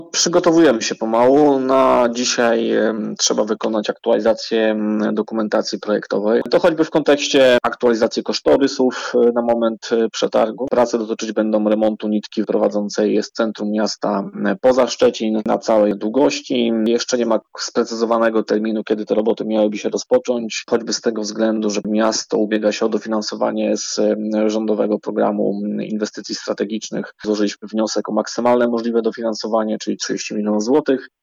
Przygotowujemy się pomału. Na dzisiaj trzeba wykonać aktualizację dokumentacji projektowej. To choćby w kontekście aktualizacji kosztorysów na moment przetargu. Prace dotyczyć będą remontu nitki prowadzącej jest centrum miasta poza Szczecin na całej długości. Jeszcze nie ma sprecyzowanego terminu, kiedy te roboty miałyby się rozpocząć, choćby z tego względu, że miasto ubiega się o dofinansowanie z rządowego programu inwestycji strategicznych. Złożyliśmy wniosek o maksymalne możliwe dofinansowanie, czyli 30 milionów złotych.